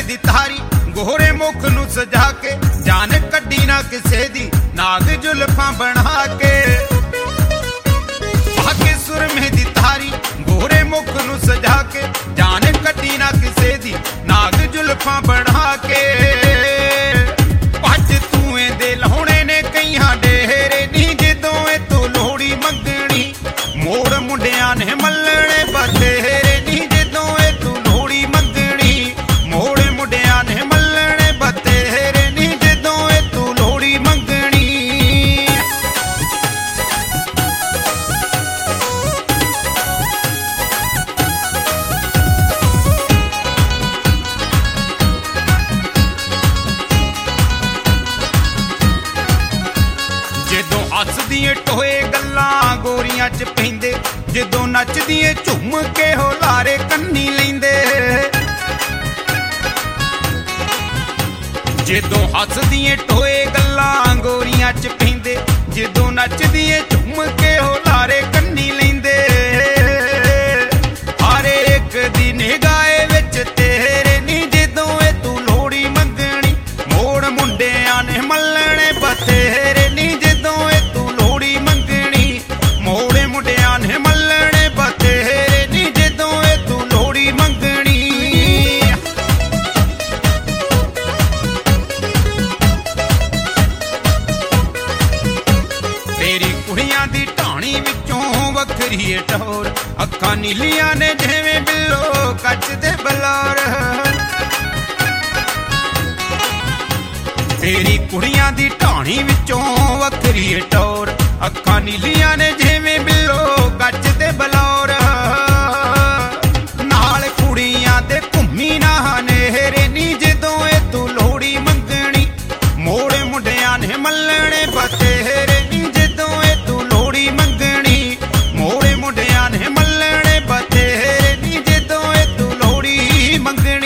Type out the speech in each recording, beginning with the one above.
दी तारी गोरे मुख नू सजा के जान कड्डी ना किसे दी नाग जुल्फां बना के आके सुरमे दी तारी गोरे मुख नू सजा के जान कड्डी ना किसे दी नाग जुल्फां बना के भज तूए दे लाउणे ने कईयां डेरे नी जदों ए तू लोहड़ी मंगणी मोड़ मुंडियां ने मल्लणे बतेरे नी जदों ए तू लोहड़ी मंगणी मोड़ मुंडियां ने मल्लणे बतेरे नी जदों ए तू लोहड़ी मंगणी जदों हसदिए टोए गल्लां गोरियां च पैंदे जदों नचदिए झुम के हो लारे कन्नी लैंदे जदों हसदिए टोए गल्लां गोरियां च पैंदे जदों नचदिए झुम के हो लारे कन्नी लैंदे हर एक दी निगाहे विच तेरे नी जदों ए तू लोहड़ी मंगणी मोड़ मुंडियां ने मल्लणे बतेरे नी जदों ए तू लोहड़ी मंगणी मोड़े मुंडियां ने मल्लणे बतेरे नी जदों ए तू लोहड़ी मंगणी तेरी कुड़ियां दी ढाणी विचों वखरी ए टौर अखां नीलियां ने जिवें बिल्लो कच दे बलौर तेरी कुड़ियां दी ढाणी विचों वखरी ए टौर अखां नीलियां ने जिवें बिल्लो कच दे बलौर नाल कुड़ियां दे घुम्मी ना नेहरे नी जदों ए तू लोहड़ी मंगणी मोड़े मुंडियां ने मल्लणे बतेरे नी जदों ए तू लोहड़ी मंगणी मोड़े मुंडियां ने मल्लणे बतेरे नी जदों ए तू लोहड़ी मंगणी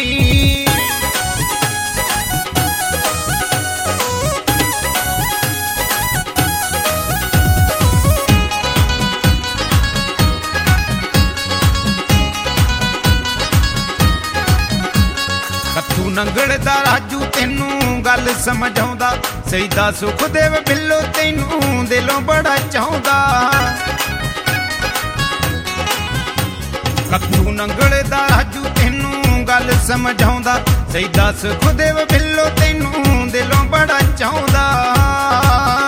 कत्थू नंगल दा राजू तेनू गल समझाउंदा सईदा सुखदेव बिल्लो तैनू दिलों बड़ा चाहुंदा कत्थू नंगल दा राजू तेनू गल समझाउंदा सईदा सुखदेव बिल्लो तैनू दिलों बड़ा चाहुंदा